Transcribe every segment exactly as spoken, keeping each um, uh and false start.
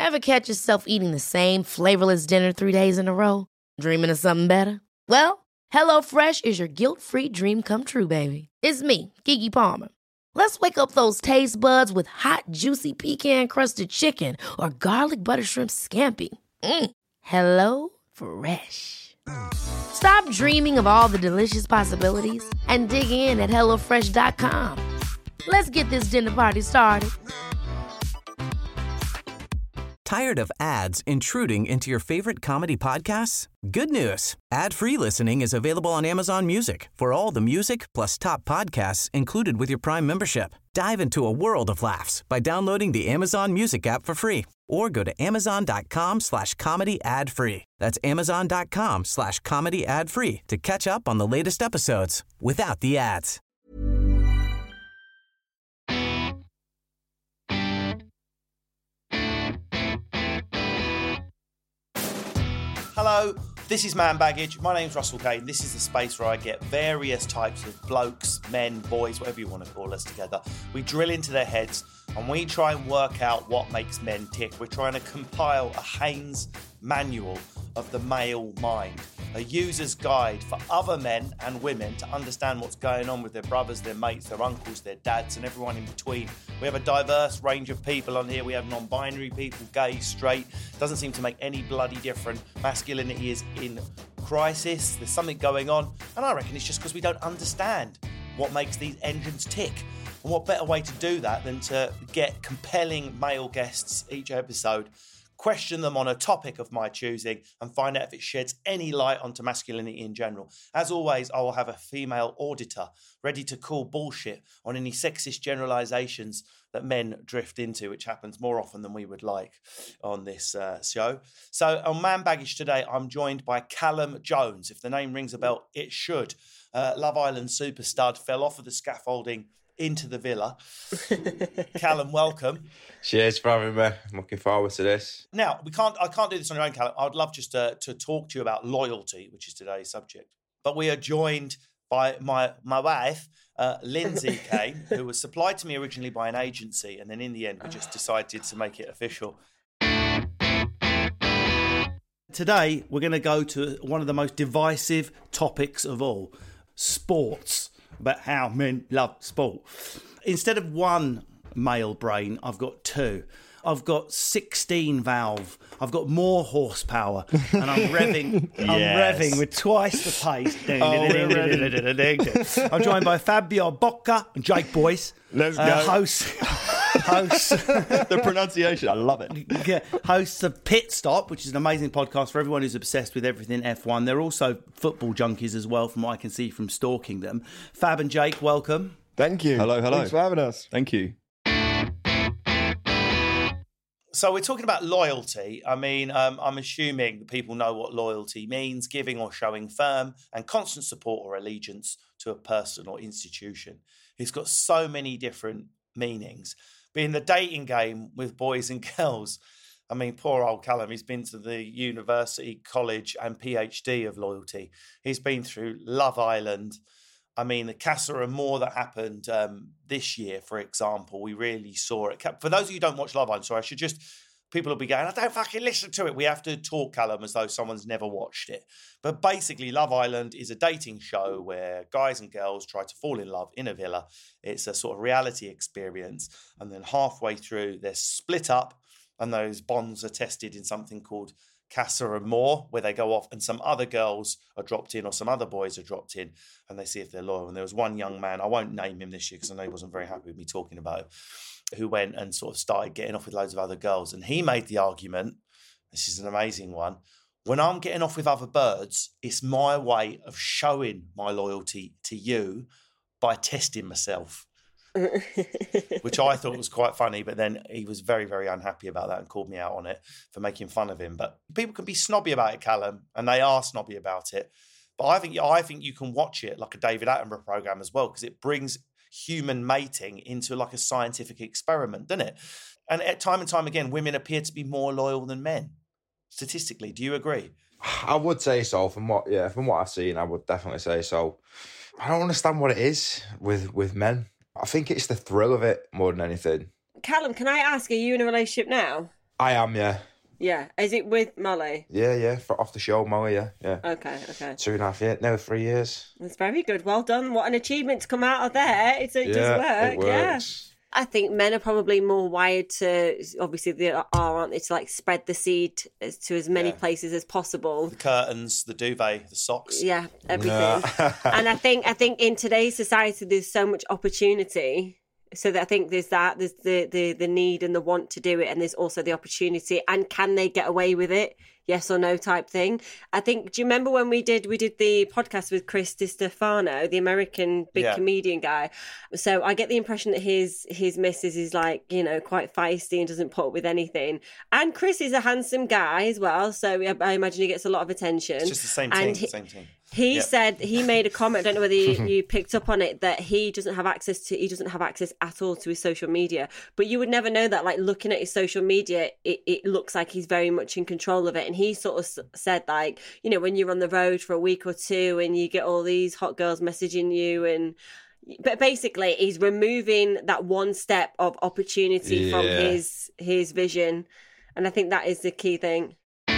Ever catch yourself eating the same flavorless dinner three days in a row? Dreaming of something better? Well, HelloFresh is your guilt-free dream come true, baby. It's me, Keke Palmer. Let's wake up those taste buds with hot, juicy pecan-crusted chicken or garlic butter shrimp scampi. Mm. Hello Fresh. Stop dreaming of all the delicious possibilities and dig in at hello fresh dot com. Let's get this dinner party started. Tired of ads intruding into your favorite comedy podcasts? Good news. Ad-free listening is available on Amazon Music for all the music plus top podcasts included with your Prime membership. Dive into a world of laughs by downloading the Amazon Music app for free or go to amazon.com slash comedy ad free. That's amazon.com slash comedy ad free to catch up on the latest episodes without the ads. Hello, this is Man Baggage. My name's Russell Kane. This is the space where I get various types of blokes, men, boys, whatever you want to call us together. We drill into their heads and we try and work out what makes men tick. We're trying to compile a Haynes manual of the male mind, a user's guide for other men and women to understand what's going on with their brothers, their mates, their uncles, their dads, and everyone in between. We have a diverse range of people on here. We have non-binary people, gay, straight. Doesn't seem to make any bloody difference. Masculinity is in crisis. There's something going on. And I reckon it's just because we don't understand what makes these engines tick. And what better way to do that than to get compelling male guests each episode, question them on a topic of my choosing, and find out if it sheds any light onto masculinity in general. As always, I will have a female auditor ready to call bullshit on any sexist generalisations that men drift into, which happens more often than we would like on this uh, show. So on Man Baggage today, I'm joined by Callum Jones. If the name rings a bell, it should. Uh, Love Island super stud, fell off of the scaffolding into the villa. Callum, welcome. Cheers for having me. I'm looking forward to this. Now, we can't. I can't do this on your own, Callum. I'd love just to, to talk to you about loyalty, which is today's subject. But we are joined by my my wife, uh, Lindsay Kane, who was supplied to me originally by an agency, and then in the end, we just decided to make it official. Today, we're going to go to one of the most divisive topics of all: sports. About how men love sport. Instead of one male brain, I've got two. I've got sixteen valve. I've got more horsepower, and I'm revving. I'm Yes. revving with twice the pace. Oh, I'm joined by Fabio Bocca and Jake Boyce. Let's uh, go. Hosts, hosts, The pronunciation, I love it. yeah, hosts of Pit Stop, which is an amazing podcast for everyone who's obsessed with everything F one. They're also football junkies as well, from what I can see from stalking them. Fab and Jake, welcome. Thank you. Hello, hello. Thanks for having us. Thank you. So we're talking about loyalty. I mean, um, I'm assuming that people know what loyalty means: giving or showing firm and constant support or allegiance to a person or institution. It's got so many different meanings. But in the dating game with boys and girls, I mean, poor old Callum, he's been to the university, college and PhD of loyalty. He's been through Love Island. I mean, the Casa Amor that happened um, this year, for example, we really saw it. For those of you who don't watch Love Island, so I should just, people will be going, I don't fucking listen to it. We have to talk, Callum, as though someone's never watched it. But basically, Love Island is a dating show where guys and girls try to fall in love in a villa. It's a sort of reality experience. And then halfway through, they're split up and those bonds are tested in something called Casa Amor, where they go off and some other girls are dropped in or some other boys are dropped in and they see if they're loyal. And there was one young man, I won't name him this year because I know he wasn't very happy with me talking about it, who went and sort of started getting off with loads of other girls. And he made the argument, this is an amazing one, when I'm getting off with other birds, it's my way of showing my loyalty to you by testing myself. Which I thought was quite funny, but then he was very, very unhappy about that and called me out on it for making fun of him. But people can be snobby about it, Callum, and they are snobby about it. But I think I think you can watch it like a David Attenborough program as well, because it brings human mating into like a scientific experiment, doesn't it? And at time and time again, women appear to be more loyal than men, statistically. Do you agree? I would say so. From what, yeah, from what I've seen, I would definitely say so. I don't understand what it is with with men. I think it's the thrill of it more than anything. Callum, can I ask, are you in a relationship now? I am, yeah. Yeah. Is it with Molly? Yeah, yeah. For, off the show, Molly, yeah. yeah. Okay, okay. Two and a half years, no, three years. That's very good. Well done. What an achievement to come out of there. It's, it yeah, does work. It works. Yeah. I think men are probably more wired to, obviously they are, aren't they, to like spread the seed as, to as many Yeah. places as possible. The curtains, the duvet, the socks. Yeah, everything. Yeah. And I think I think in today's society there's so much opportunity. So that I think there's that, there's the, the, the need and the want to do it, and there's also the opportunity. And can they get away with it? Yes or no type thing. I think, do you remember when we did we did the podcast with Chris DiStefano, the American big Yeah. comedian guy? So I get the impression that his his missus is like, you know, quite feisty and doesn't put up with anything. And Chris is a handsome guy as well, so I, I imagine he gets a lot of attention. It's just the same And thing, he- same thing. He Yep. said, he made a comment, I don't know whether you, you picked up on it, that he doesn't have access to, he doesn't have access at all to his social media. But you would never know that, like looking at his social media, it, it looks like he's very much in control of it. And he sort of s- said like, you know, when you're on the road for a week or two and you get all these hot girls messaging you, and but basically he's removing that one step of opportunity from Yeah. his his vision. And I think that is the key thing.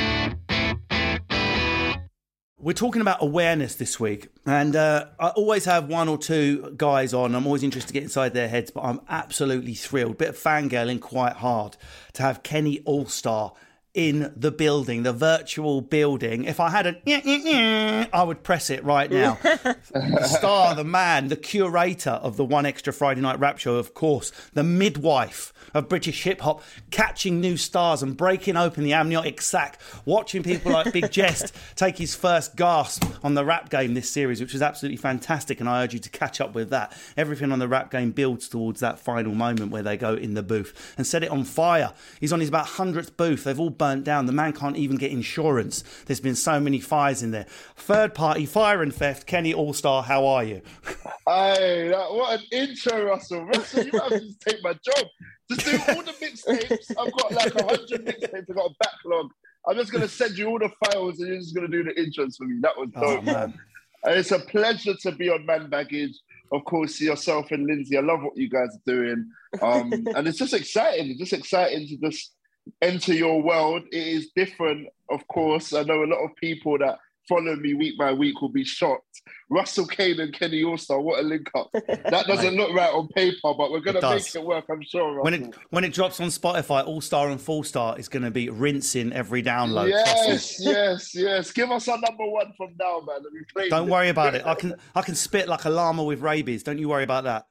We're talking about awareness this week, and uh, I always have one or two guys on. I'm always interested to get inside their heads, but I'm absolutely thrilled, bit of fangirling quite hard, to have Kenny Allstar in the building, the virtual building. If I had a, yeah, yeah, yeah, I would press it right now. The star, the man, the curator of the One Extra Friday Night Rap Show, of course, the midwife of British hip hop, catching new stars and breaking open the amniotic sac, watching people like Big Jest take his first gasp on the Rap Game this series, which was absolutely fantastic, and I urge you to catch up with that. Everything on the Rap Game builds towards that final moment where they go in the booth and set it on fire. He's on his about hundredth booth. They've all burnt down. The man can't even get insurance. There's been so many fires in there. Third party fire and theft. Kenny Allstar, how are you? Hey, that, what an intro, Russell. Russell, you might have to just take my job. Just do all the mixtapes. I've got like a hundred mixtapes. I've got a backlog. I'm just going to send you all the files and you're just going to do the intros for me. That was dope, Oh, man. man. And it's a pleasure to be on Man Baggage. Of course, yourself and Lindsay. I love what you guys are doing. Um, and it's just exciting. It's just exciting to just enter your world. It is different, of course. I know a lot of people that follow me week by week will be shocked. Russell Kane and Kenny Allstar, what a link up. That doesn't look right on paper, but we're going It to make does. it work, I'm sure, Russell. When it when it drops on Spotify, All Star and Full Star is going to be rinsing every download. Trust me. Yes, yes, yes. Give us our number one from now, man. And we play Don't it. worry about it. I can I can spit like a llama with rabies. Don't you worry about that.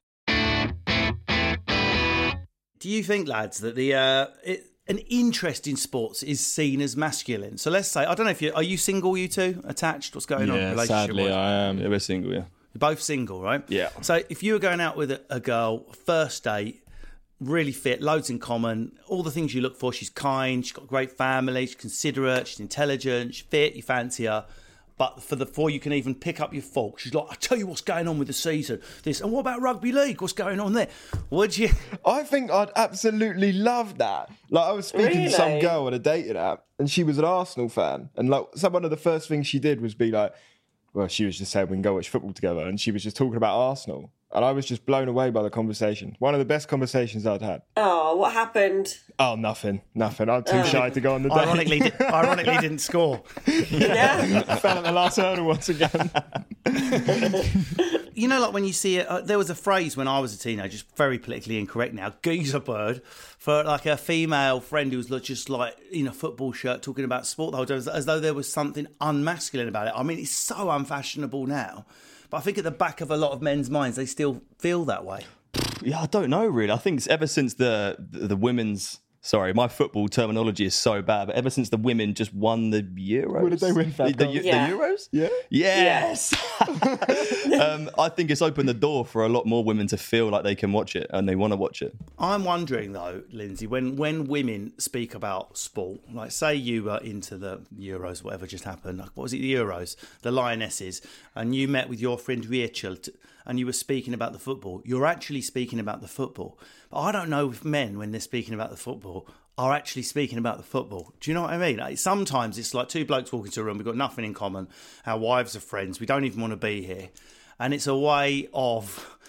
Do you think, lads, that the uh, it, an interest in sports is seen as masculine? So let's say, I don't know if you are you single, you two attached? What's going on? Yeah, relationship sadly, I am. Yeah, we're single, yeah. You're both single, right? Yeah. So if you were going out with a, a girl, first date, really fit, loads in common, all the things you look for. She's kind, she's got a great family, she's considerate, she's intelligent, she's fit, you fancy her. But for the before you can even pick up your fork, she's like, I tell you what's going on with the season. This and what about rugby league? What's going on there? Would you? I think I'd absolutely love that. Like, I was speaking to some Really? girl on a dating app, and she was an Arsenal fan. And like, so one of the first things she did was be like, well, she was just saying we can go watch football together, and she was just talking about Arsenal. And I was just blown away by the conversation. One of the best conversations I'd had. Oh, what happened? Oh, nothing, nothing. I'm too shy to go on the date. Ironically, di- ironically didn't score. Yeah. I fell at the last hurdle once again. You know, like when you see it, uh, there was a phrase when I was a teenager, just very politically incorrect now, geezer bird, for like a female friend who was like- just like in a football shirt talking about sport the whole time, as, as though there was something unmasculine about it. I mean, it's so unfashionable now, but I think at the back of a lot of men's minds, they still feel that way. Yeah, I don't know, really. I think it's ever since the, the, the women's... Sorry, my football terminology is so bad, but ever since the women just won the Euros... What did they win, The, the, Fab? Yeah. the Euros? Yeah? Yes! um, I think it's opened the door for a lot more women to feel like they can watch it and they want to watch it. I'm wondering though, Lindsay, when, when women speak about sport, like say you were into the Euros, whatever just happened, like, what was it, the Euros, the Lionesses, and you met with your friend Rachel t- and you were speaking about the football, you're actually speaking about the football. But I don't know if men, when they're speaking about the football, are actually speaking about the football. Do you know what I mean? Like, sometimes it's like two blokes walking into a room, we've got nothing in common, our wives are friends, we don't even want to be here. And it's a way of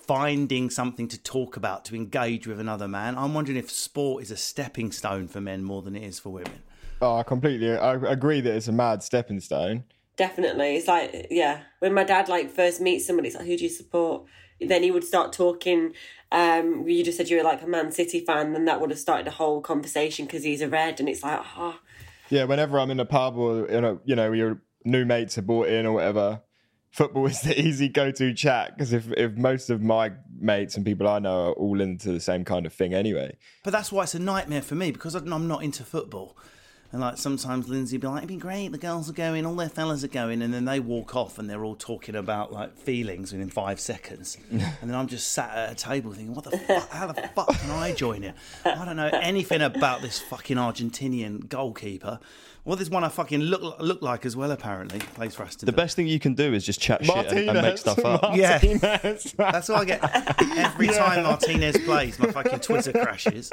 finding something to talk about, to engage with another man. I'm wondering if sport is a stepping stone for men more than it is for women. Oh, I completely I agree that it's a mad stepping stone. Definitely. It's like, yeah, when my dad like first meets somebody, it's like, who do you support? Then he would start talking. Um, you just said you were like a Man City fan, then that would have started a whole conversation because he's a Red, and it's like, oh. Yeah, whenever I'm in a pub or, you know, you know, your new mates are brought in or whatever, football is the easy go-to chat, because if, if most of my mates and people I know are all into the same kind of thing anyway. But that's why it's a nightmare for me, because I'm not into football. And like sometimes Lindsay will be like, it'd be great, the girls are going, all their fellas are going, and then they walk off and they're all talking about like feelings within five seconds. And then I'm just sat at a table thinking, what the fuck, how the fuck can I join it? I don't know anything about this fucking Argentinian goalkeeper. Well, there's one I fucking look look like as well, apparently. Plays for Aston The Villa. best thing you can do is just chat shit and, and make stuff up. Yeah. That's what I get. Every yeah. time Martinez plays, my fucking Twitter crashes.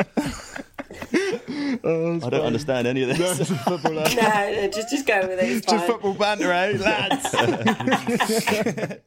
Oh, I don't funny. understand any of this. No, no, just, just go with it. It's just fine. Football banter, eh, lads?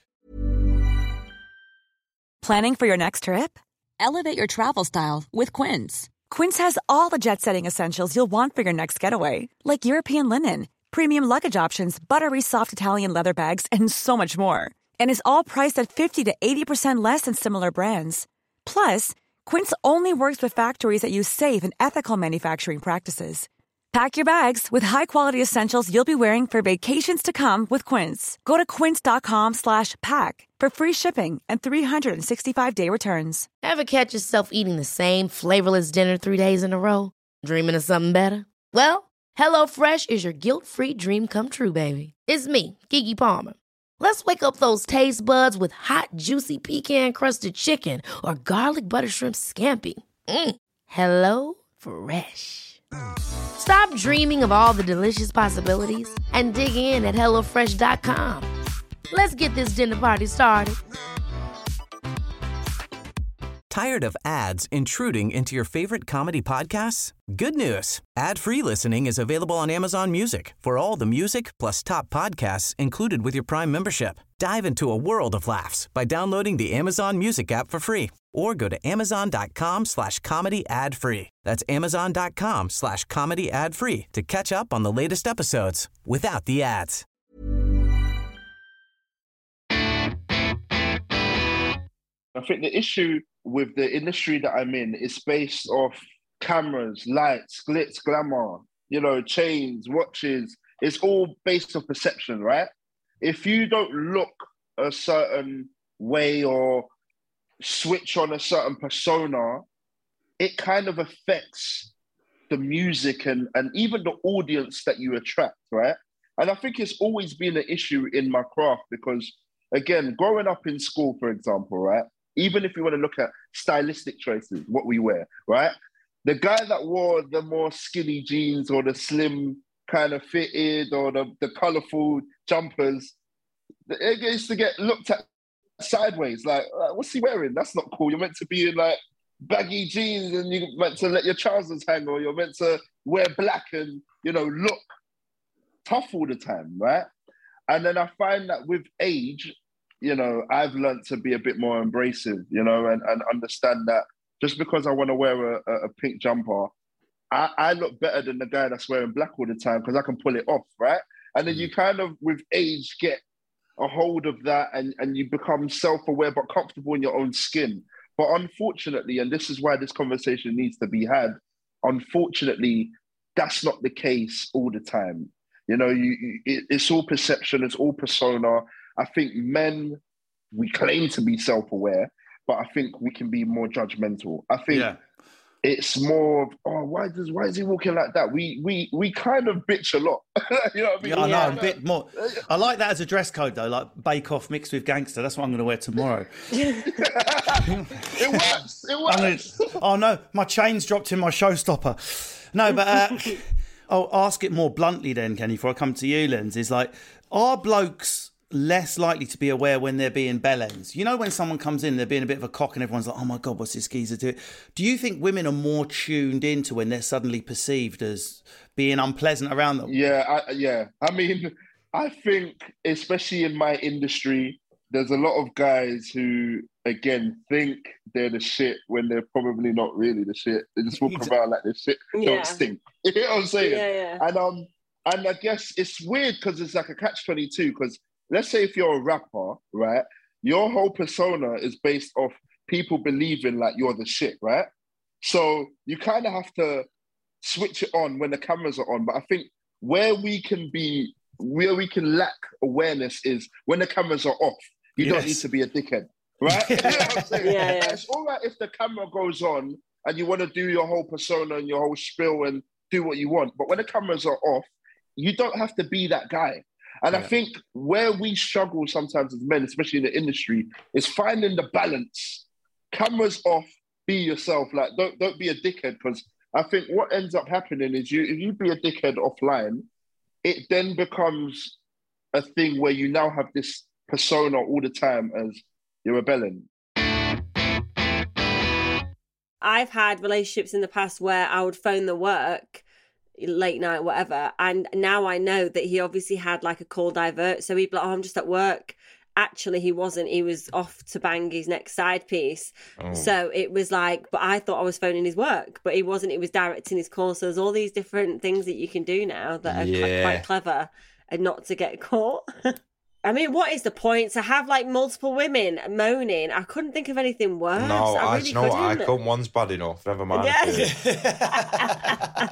Planning for your next trip? Elevate your travel style with Quince. Quince has all the jet-setting essentials you'll want for your next getaway, like European linen, premium luggage options, buttery soft Italian leather bags, and so much more. And is all priced at fifty to eighty percent less than similar brands. Plus, Quince only works with factories that use safe and ethical manufacturing practices. Pack your bags with high-quality essentials you'll be wearing for vacations to come with Quince. Go to quince.com slash pack for free shipping and three sixty-five day returns. Ever catch yourself eating the same flavorless dinner three days in a row? Dreaming of something better? Well, HelloFresh is your guilt-free dream come true, baby. It's me, Keke Palmer. Let's wake up those taste buds with hot, juicy pecan-crusted chicken or garlic butter shrimp scampi. Mm. Hello Fresh. Stop dreaming of all the delicious possibilities and dig in at hello fresh dot com. Let's get this dinner party started. Tired of ads intruding into your favorite comedy podcasts? Good news. Ad-free listening is available on Amazon Music for all the music plus top podcasts included with your Prime membership. Dive into a world of laughs by downloading the Amazon Music app for free or go to amazon.com slash comedy ad free. That's amazon.com slash comedy ad free to catch up on the latest episodes without the ads. I think the issue with the industry that I'm in is based off cameras, lights, glitz, glamour, you know, chains, watches. It's all based on perception, right? If you don't look a certain way or switch on a certain persona, it kind of affects the music and, and even the audience that you attract, right? And I think it's always been an issue in my craft because, again, growing up in school, for example, right? Even if you want to look at stylistic choices, what we wear, right? The guy that wore the more skinny jeans or the slim kind of fitted or the, the colorful jumpers, it used to get looked at sideways. Like, what's he wearing? That's not cool. You're meant to be in like baggy jeans and you're meant to let your trousers hang, or you're meant to wear black and, you know, look tough all the time, right? And then I find that with age, you know, I've learned to be a bit more embracive, you know, and, and understand that just because I want to wear a, a pink jumper, I, I look better than the guy that's wearing black all the time because I can pull it off, right? And then you kind of, with age, get a hold of that and, and you become self-aware but comfortable in your own skin. But unfortunately, and this is why this conversation needs to be had, unfortunately, that's not the case all the time. You know, you, you, it, it's all perception, it's all persona. I think men, we claim to be self-aware, but I think we can be more judgmental. I think yeah. it's more of, oh, why does why is he walking like that? We we we kind of bitch a lot. You know what I mean? Yeah, I know, yeah. a bit more. I like that as a dress code though, like Bake Off mixed with gangster. That's what I'm going to wear tomorrow. It works. It works. Gonna, oh no, my chain's dropped in my showstopper. No, but uh, I'll ask it more bluntly then, Kenny, before I come to you, Lens, is like, are blokes less likely to be aware when they're being bellends? You know, when someone comes in, they're being a bit of a cock and everyone's like, oh my God, what's this geezer doing? Do you think women are more tuned into when they're suddenly perceived as being unpleasant around them? Yeah, I, yeah. I mean, I think, especially in my industry, there's a lot of guys who, again, think they're the shit when they're probably not really the shit. They just walk around like the shit Yeah. don't stink. You know what I'm saying? Yeah, yeah. And um, and I guess it's weird because it's like a catch twenty-two. Because let's say if you're a rapper, right, your whole persona is based off people believing like you're the shit, right? So you kind of have to switch it on when the cameras are on. But I think where we can be, where we can lack awareness is when the cameras are off. You Yes. don't need to be a dickhead, right? You know what I'm saying? Yeah, yeah. It's all right if the camera goes on and you want to do your whole persona and your whole spiel and do what you want. But when the cameras are off, you don't have to be that guy. And I Yeah. think where we struggle sometimes as men, especially in the industry, is finding the balance. Cameras off, be yourself. Like, don't don't be a dickhead, because I think what ends up happening is you if you be a dickhead offline, it then becomes a thing where you now have this persona all the time as you're rebelling. I've had relationships in the past where I would phone the work late night, whatever, and now I know that he obviously had like a call divert, so he'd be like, oh, I'm just at work. Actually, he wasn't. He was off to bang his next side piece. Oh. So it was like, but I thought I was phoning his work, but he wasn't. He was directing his call. So there's all these different things that you can do now that are Yeah. quite, quite clever and not to get caught. I mean, what is the point to have like multiple women moaning? I couldn't think of anything worse. No, I I, really you know what? I couldn't. couldn't. One's bad enough. Never mind. Yeah.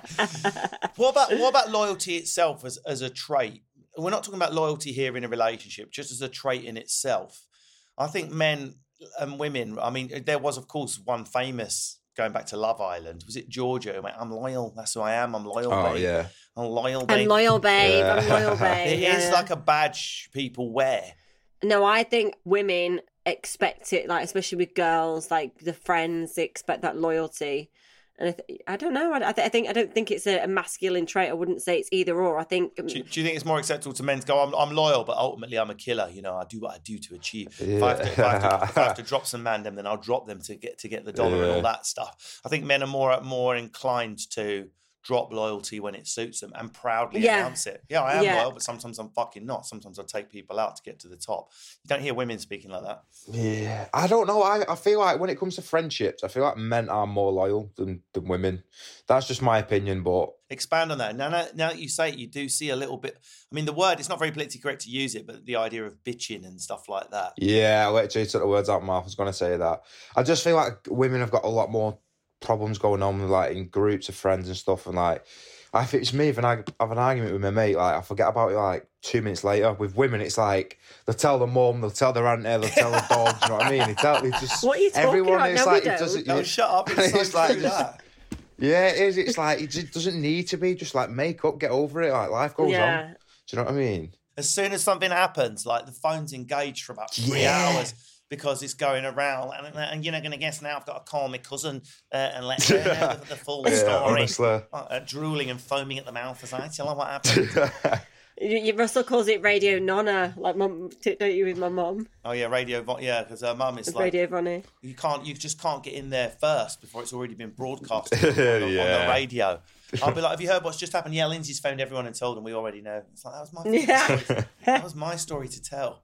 What about what about loyalty itself as, as a trait? We're not talking about loyalty here in a relationship, just as a trait in itself. I think men and women, I mean, there was, of course, one famous, going back to Love Island, was it Georgia? Who went, I'm loyal, that's who I am, I'm loyal, Oh, babe. yeah. I'm loyal, babe. I'm loyal, babe. I'm Yeah. loyal, babe. It is Yeah. like a badge people wear. No, I think women expect it, like especially with girls, like the friends, they expect that loyalty. And I, th- I don't know. I, I, th- I think I don't think it's a, a masculine trait. I wouldn't say it's either or. I think um, Do you, do you think it's more acceptable to men to go, I'm, I'm loyal, but ultimately I'm a killer. You know, I do what I do to achieve. If, I have to, if, I have to, if I have to drop some man them, then I'll drop them to get to get the dollar and all Yeah. that stuff. I think men are more more inclined to drop loyalty when it suits them and proudly Yeah. announce it. Yeah, I am Yeah. loyal, but sometimes I'm fucking not. Sometimes I take people out to get to the top. You don't hear women speaking like that. Yeah, I don't know. I, I feel like when it comes to friendships, I feel like men are more loyal than, than women. That's just my opinion, but Expand on that. Now, now, now that you say it, you do see a little bit. I mean, the word, it's not very politically correct to use it, but the idea of bitching and stuff like that. yeah, I literally took the words out of my mouth. I was going to say that. I just feel like women have got a lot more problems going on, like in groups of friends and stuff, and like, if it's me, if I have an argument with my mate, like I forget about it like two minutes later. With women, it's like they'll tell the mum, they'll tell their auntie, they'll tell the dogs. You know what I mean? They tell, they just What are you talking everyone about? is No, we like, it don't. doesn't. No, yeah. shut up. It's, It's so like true, just- that. Yeah, it is. It's like it just doesn't need to be. Just like make up, get over it. Like life goes Yeah. on. Do you know what I mean? As soon as something happens, like the phone's engaged for about three Yeah. hours because it's going around, and, and you're not going to guess now. I've got to call my cousin uh, and let her know the, the full Yeah, story. honestly. Uh, drooling and foaming at the mouth as I tell her what happened. You, you- Russell calls it Radio Nonna, like mum, don't you, with my mum? Oh yeah, radio. Vo- yeah, because her mum is like Radio Vonnie. you can't, you just can't get in there first before it's already been broadcast on, the- on Yeah. the radio. I'll be like, have you heard what's just happened? Yeah, Lindsay's phoned everyone and told them. We already know. It's like that was my Yeah. story. That was my story to tell.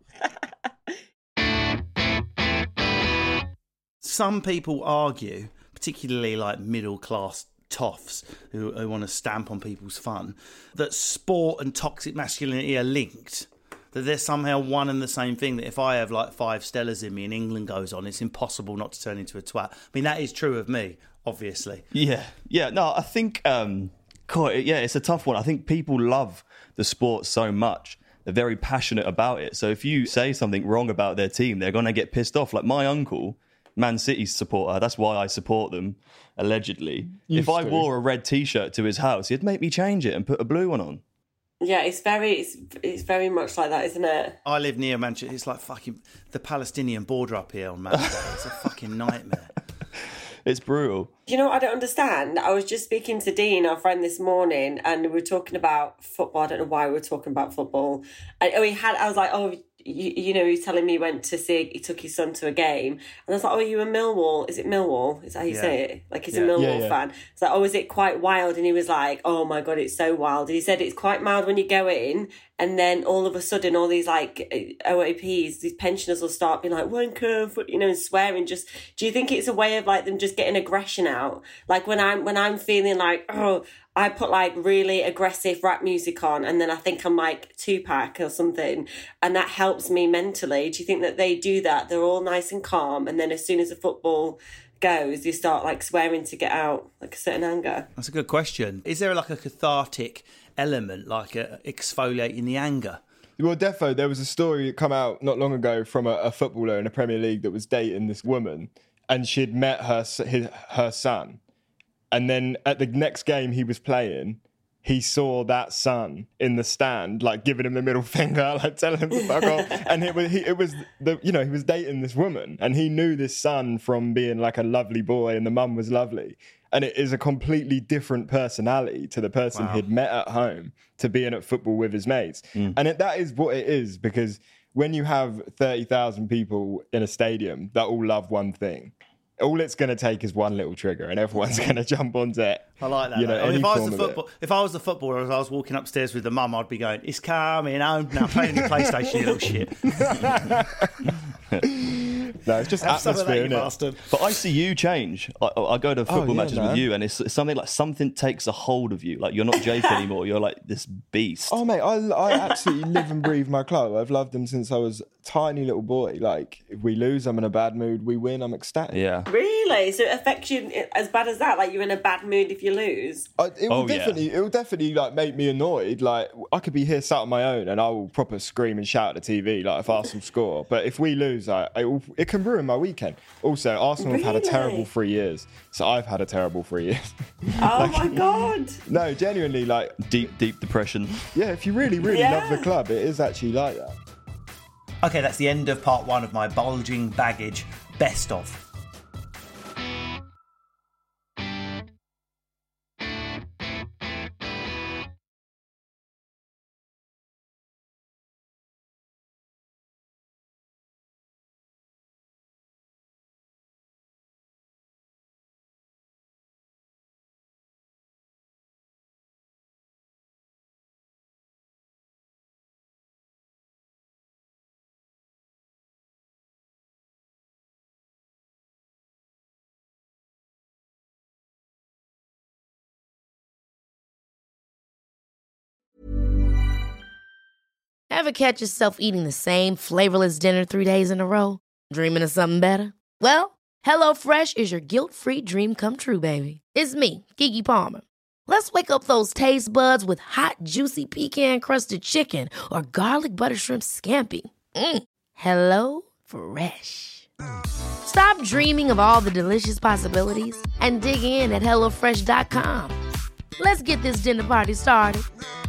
Some people argue, particularly like middle class toffs who, who want to stamp on people's fun, that sport and toxic masculinity are linked. That they're somehow one and the same thing. That if I have like five Stellas in me and England goes on, it's impossible not to turn into a twat. I mean, that is true of me, obviously. Yeah, yeah. No, I think, um, God, yeah, it's a tough one. I think people love the sport so much. They're very passionate about it. So if you say something wrong about their team, they're going to get pissed off. Like my uncle, Man City's supporter, that's why I support them, allegedly. Used if I to. wore a red T-shirt to his house, he'd make me change it and put a blue one on. Yeah, it's very, it's, it's very much like that, isn't it? I live near Manchester. It's like fucking the Palestinian border up here on Manchester. It's a fucking nightmare. It's brutal. You know what I don't understand? I was just speaking to Dean, our friend, this morning, and we were talking about football. I don't know why we were talking about football. And oh, he had, I was like, oh, you, you know, he was telling me he went to see, he took his son to a game, and I was like, oh, are you a Millwall? Is it Millwall? Is that how you yeah. say it? Like, he's yeah. a Millwall yeah, yeah. fan. It's like, oh, is it quite wild? And he was like, oh my God, it's so wild. And he said it's quite mild when you go in, and then all of a sudden, all these like O A Ps, these pensioners will start being like, wanker, you know, and swearing. Just, do you think it's a way of like them just getting aggression out? Like when I'm, when I'm feeling like, oh, I put like really aggressive rap music on, and then I think I'm like Tupac or something, and that helps me mentally. Do you think that they do that? They're all nice and calm, and then as soon as the football goes, you start like swearing to get out like a certain anger? That's a good question. Is there like a cathartic element, like a exfoliating the anger? Well, defo, there was a story that come out not long ago from a, a footballer in the Premier League that was dating this woman, and she'd met her his, her son. And then at the next game he was playing, he saw that son in the stand, like giving him the middle finger, like telling him to fuck off. And it was, he, it was the, you know, he was dating this woman, and he knew this son from being like a lovely boy, and the mum was lovely. And it is a completely different personality to the person wow. he'd met at home to being at football with his mates. Mm. And it, that is what it is, because when you have thirty thousand people in a stadium that all love one thing, all it's going to take is one little trigger, and everyone's going to jump onto it. I like that. You know, I mean, if I was the football, if I was the footballer, as I was walking upstairs with the mum, I'd be going, "It's coming home now, playing the PlayStation, you little shit." No, it's just Have atmosphere, that, isn't it? But I see you change. I, I go to football oh, yeah, matches man. with you, and it's, it's something like something takes a hold of you. Like you're not Jake anymore. You're like this beast. Oh mate, I I absolutely live and breathe my club. I've loved them since I was a tiny little boy. Like if we lose, I'm in a bad mood. We win, I'm ecstatic. Yeah. Really? So it affects you as bad as that? Like you're in a bad mood if you lose? I, it will oh, definitely, yeah. it will definitely like make me annoyed. Like I could be here sat on my own, and I will proper scream and shout at the T V. Like if Arsenal score, but if we lose, I, it, will, it can ruin my weekend. Also, Arsenal really? have had a terrible three years, so I've had a terrible three years. Oh like, my God! No, genuinely, like deep, deep depression. Yeah, if you really, really yeah. love the club, it is actually like that. Okay, that's the end of part one of my bulging baggage best of. Ever catch yourself eating the same flavorless dinner three days in a row? Dreaming of something better? Well, HelloFresh is your guilt-free dream come true, baby. It's me, Keke Palmer. Let's wake up those taste buds with hot, juicy pecan-crusted chicken or garlic butter shrimp scampi. Mm. Hello Fresh. Stop dreaming of all the delicious possibilities and dig in at hello fresh dot com. Let's get this dinner party started.